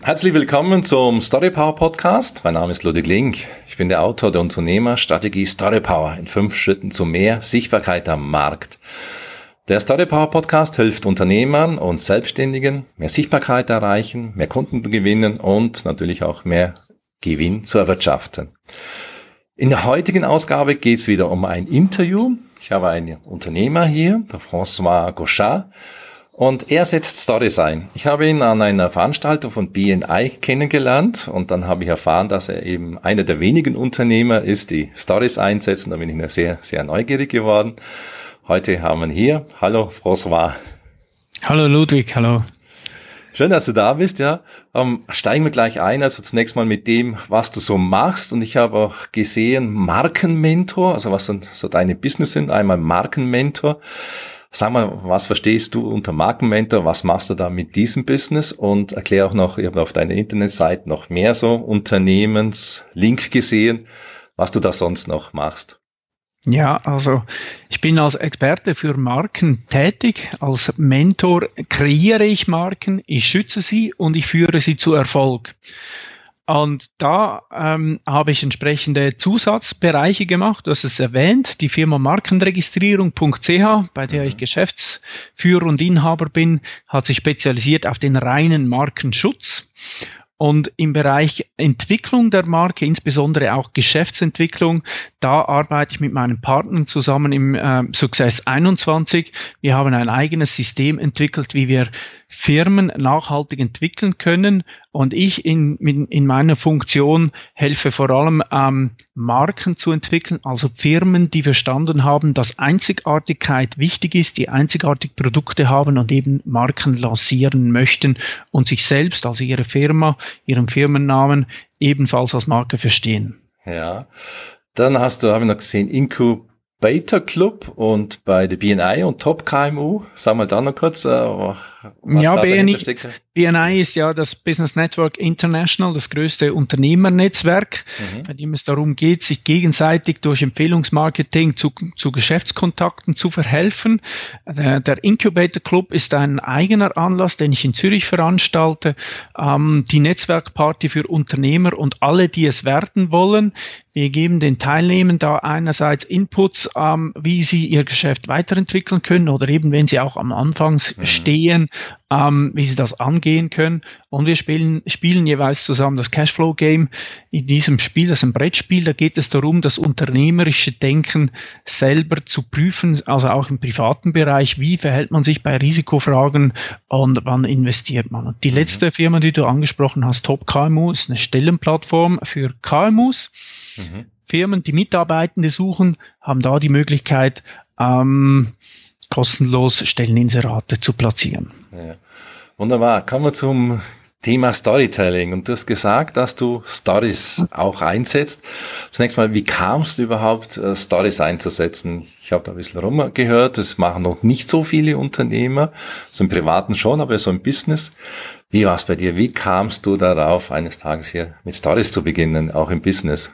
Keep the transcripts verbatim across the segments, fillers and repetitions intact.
Herzlich willkommen zum Storypower Podcast. Mein Name ist Ludwig Link. Ich bin der Autor der Unternehmerstrategie Storypower in fünf Schritten zu mehr Sichtbarkeit am Markt. Der Storypower Podcast hilft Unternehmern und Selbstständigen, mehr Sichtbarkeit erreichen, mehr Kunden zu gewinnen und natürlich auch mehr Gewinn zu erwirtschaften. In der heutigen Ausgabe geht es wieder um ein Interview. Ich habe einen Unternehmer hier, der François Gauchard. Und er setzt Stories ein. Ich habe ihn an einer Veranstaltung von B N I kennengelernt und dann habe ich erfahren, dass er eben einer der wenigen Unternehmer ist, die Stories einsetzen. Da bin ich sehr, sehr neugierig geworden. Heute haben wir ihn hier. Hallo, François. Hallo, Ludwig. Hallo. Schön, dass du da bist, ja. Ähm, steigen wir gleich ein, also zunächst mal mit dem, was du so machst. Und ich habe auch gesehen, Markenmentor, also was so deine Business sind. Einmal Markenmentor. Sag mal, was verstehst du unter Markenmentor? Was machst du da mit diesem Business? Und erklär auch noch, ich habe auf deiner Internetseite noch mehr so Unternehmenslink gesehen, was du da sonst noch machst. Ja, also ich bin als Experte für Marken tätig. Als Mentor kreiere ich Marken, ich schütze sie und ich führe sie zu Erfolg. Und da ähm, habe ich entsprechende Zusatzbereiche gemacht. Du hast es erwähnt, die Firma Markenregistrierung Punkt c h, bei der ich Geschäftsführer und Inhaber bin, hat sich spezialisiert auf den reinen Markenschutz. Und im Bereich Entwicklung der Marke, insbesondere auch Geschäftsentwicklung, da arbeite ich mit meinen Partnern zusammen im äh, Success einundzwanzig. Wir haben ein eigenes System entwickelt, wie wir Firmen nachhaltig entwickeln können. Und ich in, in, in meiner Funktion helfe vor allem ähm, Marken zu entwickeln, also Firmen, die verstanden haben, dass Einzigartigkeit wichtig ist, die einzigartige Produkte haben und eben Marken lancieren möchten und sich selbst, also ihre Firma, ihren Firmennamen ebenfalls als Marke verstehen. Ja, dann hast du, habe ich noch gesehen, Incubator Club und bei der B N I und Top K M U. Sag mal da noch kurz, äh, was ja, da B N I, steckt. B N I ist ja das Business Network International, das größte Unternehmernetzwerk, mhm. bei dem es darum geht, sich gegenseitig durch Empfehlungsmarketing zu, zu Geschäftskontakten zu verhelfen. Der, der Incubator Club ist ein eigener Anlass, den ich in Zürich veranstalte. Ähm, die Netzwerkparty für Unternehmer und alle, die es werden wollen. Wir geben den Teilnehmern da einerseits Inputs, ähm, wie sie ihr Geschäft weiterentwickeln können oder eben, wenn sie auch am Anfang mhm. stehen, ähm, wie sie das angehen können. Und wir spielen, spielen jeweils zusammen das Cashflow-Game. In diesem Spiel, das ist ein Brettspiel, da geht es darum, das unternehmerische Denken selber zu prüfen, also auch im privaten Bereich. Wie verhält man sich bei Risikofragen und wann investiert man? Und die mhm. letzte Firma, die du angesprochen hast, Top K M U, ist eine Stellenplattform für K M Us. Mhm. Firmen, die Mitarbeitende suchen, haben da die Möglichkeit, ähm, kostenlos Stelleninserate zu platzieren. Ja. Wunderbar. Kommen wir zum Thema Storytelling. Und du hast gesagt, dass du Stories auch einsetzt. Zunächst mal, wie kamst du überhaupt, Stories einzusetzen? Ich habe da ein bisschen rumgehört, das machen noch nicht so viele Unternehmer, so im Privaten schon, aber so im Business. Wie war es bei dir? Wie kamst du darauf, eines Tages hier mit Stories zu beginnen, auch im Business?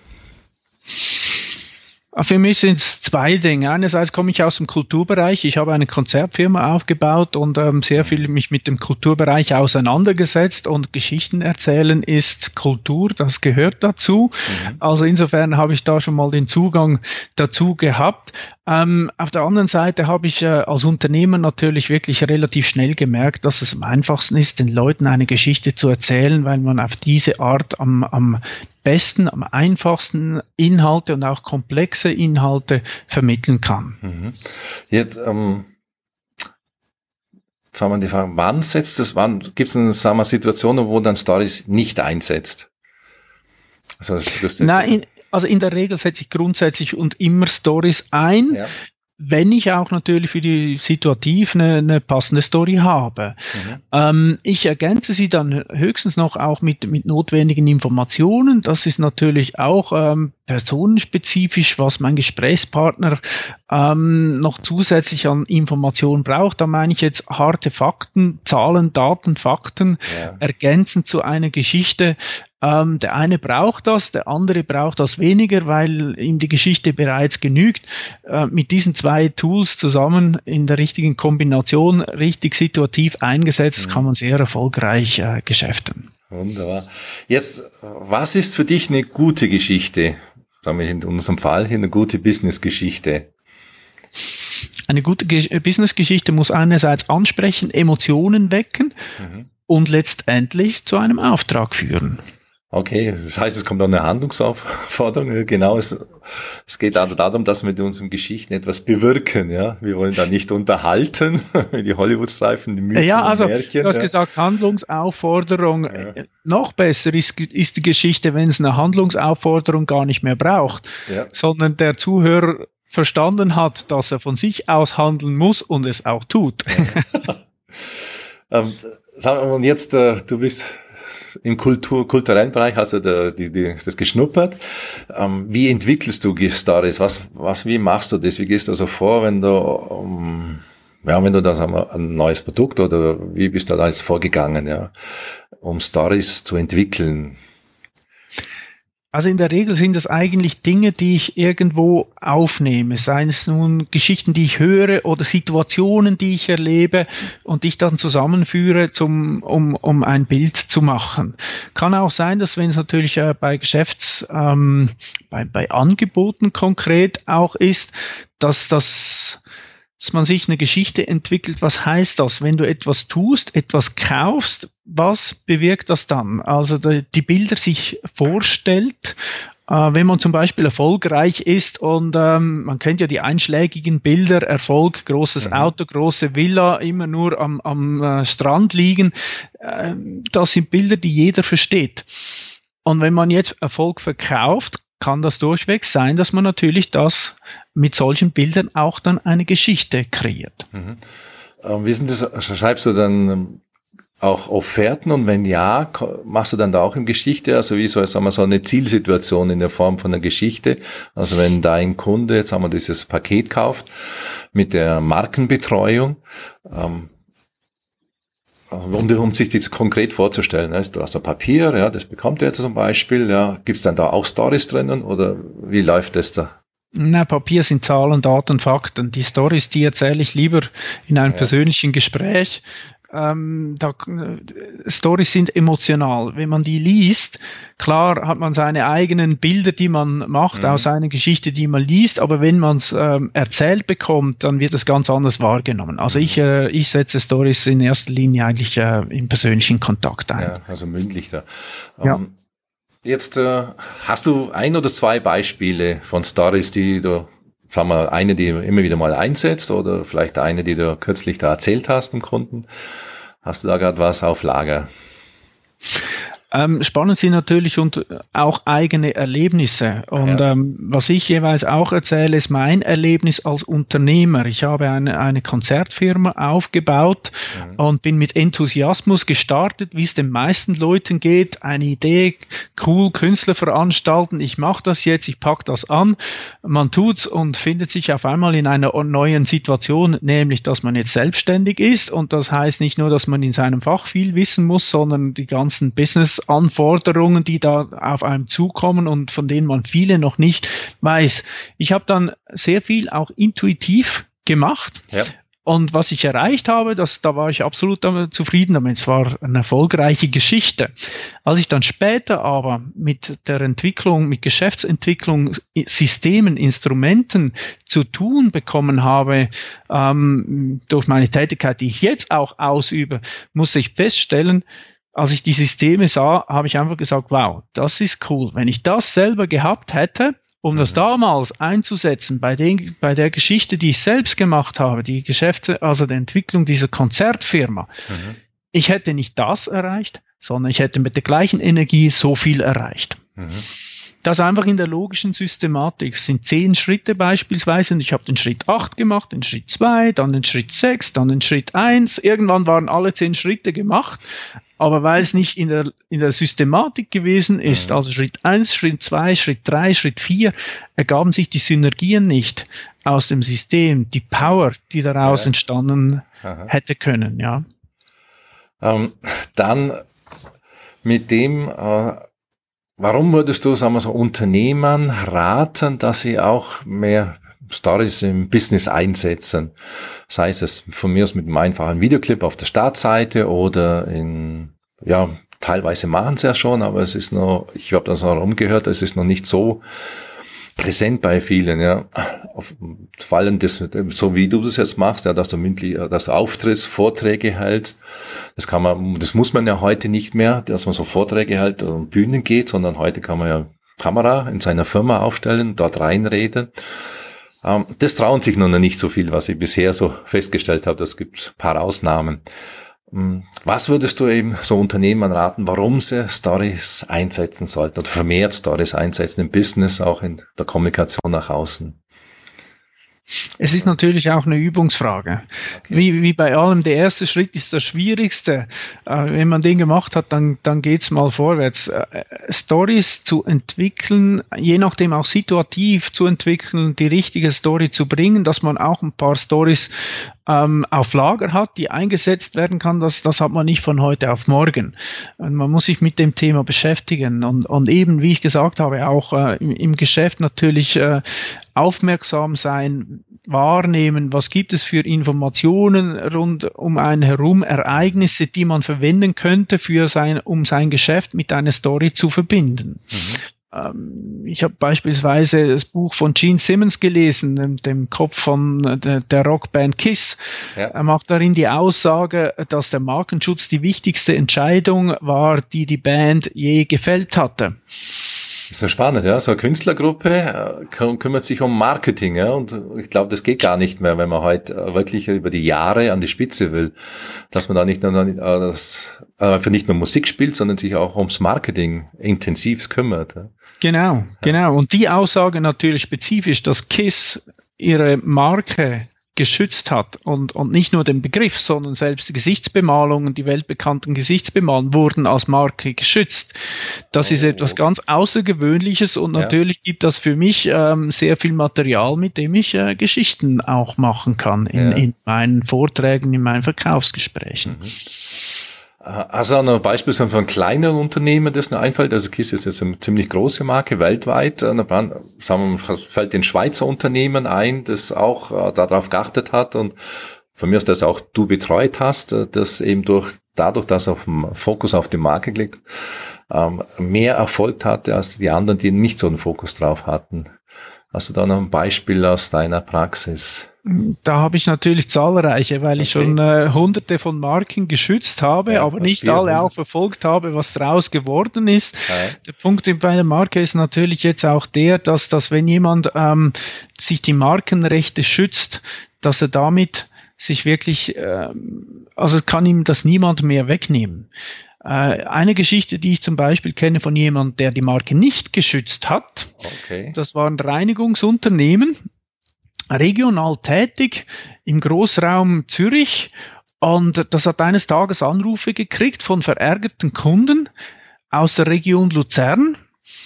Für mich sind es zwei Dinge. Einerseits komme ich aus dem Kulturbereich. Ich habe eine Konzertfirma aufgebaut und ähm, sehr viel mich mit dem Kulturbereich auseinandergesetzt. Und Geschichten erzählen ist Kultur, das gehört dazu. Mhm. Also insofern habe ich da schon mal den Zugang dazu gehabt. Ähm, auf der anderen Seite habe ich äh, als Unternehmer natürlich wirklich relativ schnell gemerkt, dass es am einfachsten ist, den Leuten eine Geschichte zu erzählen, weil man auf diese Art am, am besten, am einfachsten Inhalte und auch komplexe Inhalte vermitteln kann. Mhm. Jetzt, ähm, jetzt haben wir die Frage, wann setzt es, wann gibt es eine, sagen wir, Situationen, wo dann Stories nicht einsetzt? Also, das, Nein, in, also in der Regel setze ich grundsätzlich und immer Stories ein. Ja. Wenn ich auch natürlich für die situativ eine, eine passende Story habe. Mhm. Ähm, ich ergänze sie dann höchstens noch auch mit, mit notwendigen Informationen. Das ist natürlich auch ähm, personenspezifisch, was mein Gesprächspartner ähm, noch zusätzlich an Informationen braucht. Da meine ich jetzt harte Fakten, Zahlen, Daten, Fakten, ja. ergänzend zu einer Geschichte. Ähm, der eine braucht das, der andere braucht das weniger, weil ihm die Geschichte bereits genügt. Äh, mit diesen zwei Tools zusammen in der richtigen Kombination, richtig situativ eingesetzt, mhm. kann man sehr erfolgreich äh, geschäften. Wunderbar. Jetzt, was ist für dich eine gute Geschichte? Sagen wir in unserem Fall hier eine gute Business-Geschichte. Eine gute Ge- Business-Geschichte muss einerseits ansprechen, Emotionen wecken mhm. und letztendlich zu einem Auftrag führen. Okay, das heißt, es kommt auch eine Handlungsaufforderung. Genau, es, es geht auch darum, dass wir mit unseren Geschichten etwas bewirken. Ja, wir wollen da nicht unterhalten, wie die Hollywood-Streifen, die Mythen ja, also, und Märchen. Du hast ja. gesagt, Handlungsaufforderung. Ja. Noch besser ist, ist die Geschichte, wenn es eine Handlungsaufforderung gar nicht mehr braucht, ja. sondern der Zuhörer verstanden hat, dass er von sich aus handeln muss und es auch tut. Ja. ähm, und jetzt, äh, du bist im Kultur, kulturellen Bereich, hast du da, die, die, das geschnuppert. Ähm, wie entwickelst du Stories? Was, was, wie machst du das? Wie gehst du so vor, wenn du, um, ja, wenn du da, sagen wir, ein neues Produkt oder wie bist du da jetzt vorgegangen, ja, um Stories zu entwickeln? Also in der Regel sind das eigentlich Dinge, die ich irgendwo aufnehme, seien es nun Geschichten, die ich höre oder Situationen, die ich erlebe und die ich dann zusammenführe, zum, um, um ein Bild zu machen. Kann auch sein, dass wenn es natürlich äh, bei Geschäfts, ähm, bei, bei Angeboten konkret auch ist, dass das dass man sich eine Geschichte entwickelt. Was heißt das? Wenn du etwas tust, etwas kaufst, was bewirkt das dann? Also die, die Bilder sich vorstellt, äh, wenn man zum Beispiel erfolgreich ist und ähm, man kennt ja die einschlägigen Bilder, Erfolg, großes mhm. Auto, große Villa, immer nur am, am äh, Strand liegen. Äh, das sind Bilder, die jeder versteht. Und wenn man jetzt Erfolg verkauft, kann das durchweg sein, dass man natürlich das mit solchen Bildern auch dann eine Geschichte kreiert. Mhm. Ähm, wie sind das, schreibst du dann auch Offerten und wenn ja, machst du dann da auch eine Geschichte, also wie soll, sagen wir, so eine Zielsituation in der Form von einer Geschichte, also wenn dein Kunde, jetzt haben wir dieses Paket kauft mit der Markenbetreuung, ähm, Um, um sich das konkret vorzustellen, ne? Du hast ein Papier, ja, das bekommt er zum Beispiel, ja, gibt's dann da auch Stories drinnen oder wie läuft das da? Na, Papier sind Zahlen, Daten, Fakten. Die Stories, die erzähle ich lieber in einem ja. persönlichen Gespräch. Ähm, da, Stories sind emotional. Wenn man die liest, klar hat man seine eigenen Bilder, die man macht, mhm. aus einer Geschichte, die man liest, aber wenn man es ähm, erzählt bekommt, dann wird es ganz anders wahrgenommen. Also mhm. ich, äh, ich setze Stories in erster Linie eigentlich äh, im persönlichen Kontakt ein. Ja, also mündlich da. Ja. Um, jetzt äh, hast du ein oder zwei Beispiele von Stories, die du, sagen wir, eine, die du immer wieder mal einsetzt oder vielleicht eine, die du kürzlich da erzählt hast dem Kunden. Hast du da gerade was auf Lager? Ähm, spannend sind natürlich und auch eigene Erlebnisse. Und ja. ähm, was ich jeweils auch erzähle, ist mein Erlebnis als Unternehmer. Ich habe eine, eine Konzertfirma aufgebaut mhm. und bin mit Enthusiasmus gestartet, wie es den meisten Leuten geht. Eine Idee, cool, Künstler veranstalten, ich mache das jetzt, ich pack das an. Man tut's und findet sich auf einmal in einer neuen Situation, nämlich, dass man jetzt selbstständig ist. Und das heißt nicht nur, dass man in seinem Fach viel wissen muss, sondern die ganzen Business Anforderungen, die da auf einem zukommen und von denen man viele noch nicht weiß. Ich habe dann sehr viel auch intuitiv gemacht. Ja. Und was ich erreicht habe, das, da war ich absolut damit zufrieden damit. Es war eine erfolgreiche Geschichte. Als ich dann später aber mit der Entwicklung, mit Geschäftsentwicklung, Systemen, Instrumenten zu tun bekommen habe, ähm, durch meine Tätigkeit, die ich jetzt auch ausübe, muss ich feststellen, als ich die Systeme sah, habe ich einfach gesagt, wow, das ist cool. Wenn ich das selber gehabt hätte, um mhm. das damals einzusetzen bei, den, bei der Geschichte, die ich selbst gemacht habe, die Geschäfte, also die Entwicklung dieser Konzertfirma, mhm. ich hätte nicht das erreicht, sondern ich hätte mit der gleichen Energie so viel erreicht. Mhm. Das einfach in der logischen Systematik. Es sind zehn Schritte beispielsweise und ich habe den Schritt acht gemacht, den Schritt zwei, dann den Schritt sechs, dann den Schritt eins. Irgendwann waren alle zehn Schritte gemacht, aber weil es nicht in der, in der Systematik gewesen ist, also Schritt eins, Schritt zwei, Schritt drei, Schritt vier, ergaben sich die Synergien nicht aus dem System, die Power, die daraus ja. entstanden Aha. hätte können. Ja. Ähm, dann mit dem... Äh warum würdest du, sagen wir so, Unternehmern raten, dass sie auch mehr Stories im Business einsetzen? Sei es von mir aus mit einem einfachen Videoclip auf der Startseite oder in, ja, teilweise machen sie ja schon, aber es ist noch, ich habe das noch rumgehört, es ist noch nicht so präsent bei vielen, ja. Vor allem das, so wie du das jetzt machst, ja, dass du mündlich, dass du auftrittst, Vorträge hältst. Das kann man, das muss man ja heute nicht mehr, dass man so Vorträge hält und Bühnen geht, sondern heute kann man ja Kamera in seiner Firma aufstellen, dort reinreden. Das trauen sich noch nicht so viel, was ich bisher so festgestellt habe. Das gibt ein paar Ausnahmen. Was würdest du eben so Unternehmern raten, warum sie Stories einsetzen sollten oder vermehrt Stories einsetzen im Business, auch in der Kommunikation nach außen? Es ist natürlich auch eine Übungsfrage. Okay. Wie, wie bei allem, der erste Schritt ist das Schwierigste. Äh, wenn man den gemacht hat, dann, dann geht's mal vorwärts. Äh, Stories zu entwickeln, je nachdem auch situativ zu entwickeln, die richtige Story zu bringen, dass man auch ein paar Stories ähm, auf Lager hat, die eingesetzt werden kann, das, das hat man nicht von heute auf morgen. Und man muss sich mit dem Thema beschäftigen und, und eben, wie ich gesagt habe, auch äh, im, im Geschäft natürlich äh, aufmerksam sein, wahrnehmen, was gibt es für Informationen rund um einen herum, Ereignisse, die man verwenden könnte, für sein, um sein Geschäft mit einer Story zu verbinden. Mhm. Ich habe beispielsweise das Buch von Gene Simmons gelesen, dem, dem Kopf von der, der Rockband Kiss. Ja. Er macht darin die Aussage, dass der Markenschutz die wichtigste Entscheidung war, die die Band je gefällt hatte. Das ist so spannend, ja. So eine Künstlergruppe kümmert sich um Marketing, ja. Und ich glaube, das geht gar nicht mehr, wenn man heute wirklich über die Jahre an die Spitze will, dass man da nicht nur, das, einfach nicht nur Musik spielt, sondern sich auch ums Marketing intensiv kümmert. Ja. Genau, genau. Und die Aussage natürlich spezifisch, dass Kiss ihre Marke geschützt hat und, und nicht nur den Begriff, sondern selbst die Gesichtsbemalungen, die weltbekannten Gesichtsbemalungen wurden als Marke geschützt. Das oh. ist etwas ganz Außergewöhnliches und ja. natürlich gibt das für mich ähm, sehr viel Material, mit dem ich äh, Geschichten auch machen kann in, ja. in meinen Vorträgen, in meinen Verkaufsgesprächen. Mhm. Hast du auch noch ein Beispiel von einem kleinen Unternehmen, das mir einfällt? Also Kiss ist jetzt eine ziemlich große Marke weltweit. Sagen wir mal, fällt den Schweizer Unternehmen ein, das auch äh, darauf geachtet hat und von mir aus, dass auch du betreut hast, das eben durch dadurch, dass auf dem Fokus auf die Marke liegt, ähm, mehr Erfolg hatte als die anderen, die nicht so einen Fokus drauf hatten. Hast du da noch ein Beispiel aus deiner Praxis? Da habe ich natürlich zahlreiche, weil ich okay. schon äh, hunderte von Marken geschützt habe, ja, aber nicht vierhundert. Alle auch verfolgt habe, was daraus geworden ist. Ja. Der Punkt bei der Marke ist natürlich jetzt auch der, dass, dass wenn jemand ähm, sich die Markenrechte schützt, dass er damit sich wirklich, äh, also kann ihm das niemand mehr wegnehmen. Eine Geschichte, die ich zum Beispiel kenne von jemandem, der die Marke nicht geschützt hat, okay. das war ein Reinigungsunternehmen, regional tätig im Großraum Zürich, und das hat eines Tages Anrufe gekriegt von verärgerten Kunden aus der Region Luzern,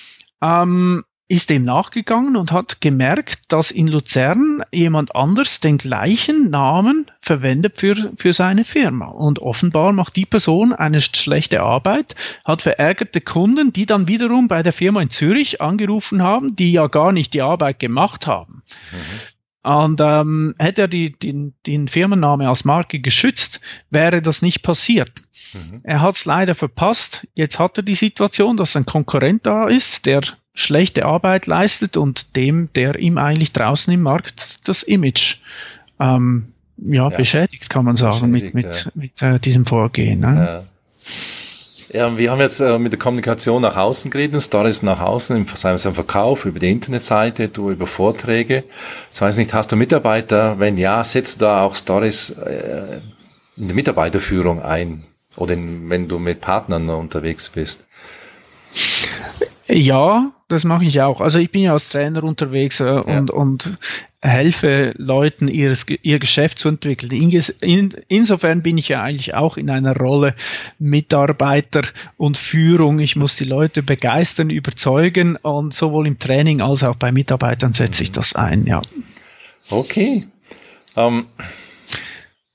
ähm, ist dem nachgegangen und hat gemerkt, dass in Luzern jemand anders den gleichen Namen verwendet für, für seine Firma. Und offenbar macht die Person eine schlechte Arbeit, hat verärgerte Kunden, die dann wiederum bei der Firma in Zürich angerufen haben, die ja gar nicht die Arbeit gemacht haben. Mhm. Und ähm, hätte er die, die, den Firmenname als Marke geschützt, wäre das nicht passiert. Mhm. Er hat es leider verpasst. Jetzt hat er die Situation, dass ein Konkurrent da ist, der schlechte Arbeit leistet und dem, der ihm eigentlich draußen im Markt das Image ähm, ja, ja, beschädigt, kann man sagen, mit, mit, ja. mit äh, diesem Vorgehen. Ne? Ja. Ja, wir haben jetzt äh, mit der Kommunikation nach außen geredet, Stories nach außen, im, sei es im Verkauf, über die Internetseite, du über Vorträge. Ich weiß nicht, hast du Mitarbeiter? Wenn ja, setzt du da auch Stories äh, in der Mitarbeiterführung ein oder in, wenn du mit Partnern unterwegs bist? Ja, das mache ich auch. Also ich bin ja als Trainer unterwegs äh, ja. und, und helfe Leuten, ihres, ihr Geschäft zu entwickeln. In, in, insofern bin ich ja eigentlich auch in einer Rolle Mitarbeiter und Führung. Ich muss die Leute begeistern, überzeugen, und sowohl im Training als auch bei Mitarbeitern setze ich das ein. Ja. Okay. Um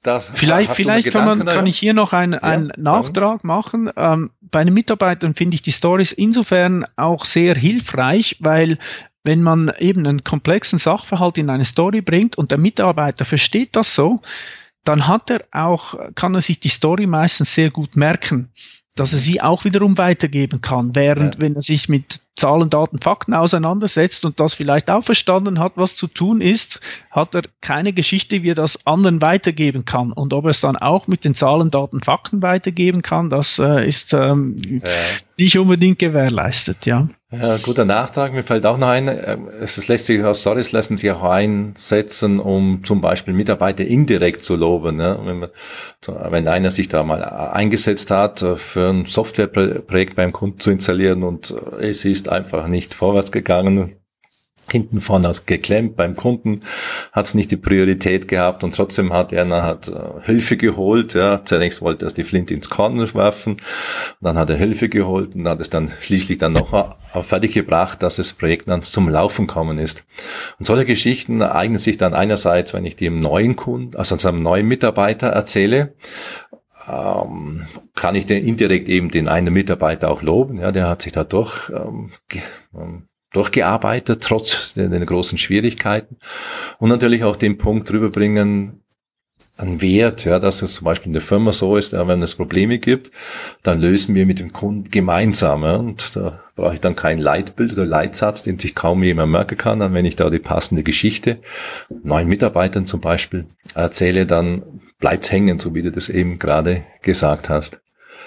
Das, vielleicht vielleicht kann, man, kann ich hier noch einen, einen ja, Nachtrag sagen. machen. Ähm, bei den Mitarbeitern finde ich die Stories insofern auch sehr hilfreich, weil wenn man eben einen komplexen Sachverhalt in eine Story bringt und der Mitarbeiter versteht das so, dann hat er auch, kann er sich die Story meistens sehr gut merken, dass er sie auch wiederum weitergeben kann, während ja. wenn er sich mit Zahlen, Daten, Fakten auseinandersetzt und das vielleicht auch verstanden hat, was zu tun ist, hat er keine Geschichte, wie er das anderen weitergeben kann. Und ob er es dann auch mit den Zahlen, Daten, Fakten weitergeben kann, das äh, ist ähm, ja. nicht unbedingt gewährleistet, ja. Ja, guter Nachtrag. Mir fällt auch noch ein, es lässt sich aus Stories lassen sich auch einsetzen, um zum Beispiel Mitarbeiter indirekt zu loben. Ne? Wenn, man, wenn einer sich da mal eingesetzt hat, für ein Softwareprojekt beim Kunden zu installieren und es ist einfach nicht vorwärts gegangen, hinten vorne hat's geklemmt, beim Kunden hat's nicht die Priorität gehabt und trotzdem hat er dann hat äh, Hilfe geholt. Ja, zunächst wollte er die Flinte ins Korn werfen, dann hat er Hilfe geholt und hat es dann schließlich dann noch auf fertig gebracht, dass das Projekt dann zum Laufen kommen ist. Und solche Geschichten eignen sich dann einerseits, wenn ich die einem neuen Kunden, also einem neuen Mitarbeiter erzähle, ähm, kann ich den indirekt eben den einen Mitarbeiter auch loben. Ja, der hat sich da durch ähm, ähm, durchgearbeitet, trotz den, den großen Schwierigkeiten. Und natürlich auch den Punkt rüberbringen, einen Wert, ja, dass es zum Beispiel in der Firma so ist, ja, wenn es Probleme gibt, dann lösen wir mit dem Kunden gemeinsam. Ja, und da brauche ich dann kein Leitbild oder Leitsatz, den sich kaum jemand merken kann. Dann, wenn ich da die passende Geschichte neuen Mitarbeitern zum Beispiel erzähle, dann bleibt hängen, so wie du das eben gerade gesagt hast.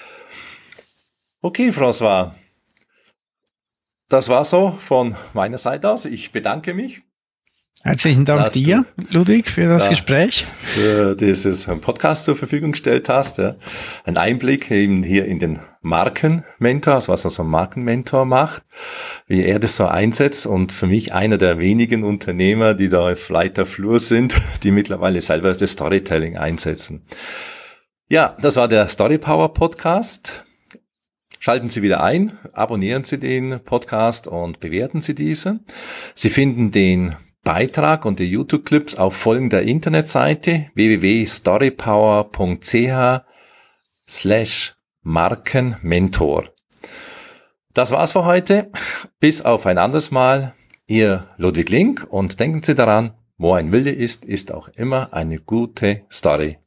Okay, François. Das war so von meiner Seite aus. Ich bedanke mich. Herzlichen Dank dir, Ludwig, für das Gespräch. Für dieses Podcast zur Verfügung gestellt hast. Ja. Ein Einblick eben hier in den Markenmentor, also was also ein Markenmentor macht, wie er das so einsetzt und für mich einer der wenigen Unternehmer, die da auf Leiter Flur sind, die mittlerweile selber das Storytelling einsetzen. Ja, das war der Storypower Podcast. Schalten Sie wieder ein, abonnieren Sie den Podcast und bewerten Sie diesen. Sie finden den Beitrag und die YouTube-Clips auf folgender Internetseite w w w punkt storypower punkt c h slash Markenmentor. Das war's für heute. Bis auf ein anderes Mal. Ihr Ludwig Link und denken Sie daran, wo ein Wille ist, ist auch immer eine gute Story.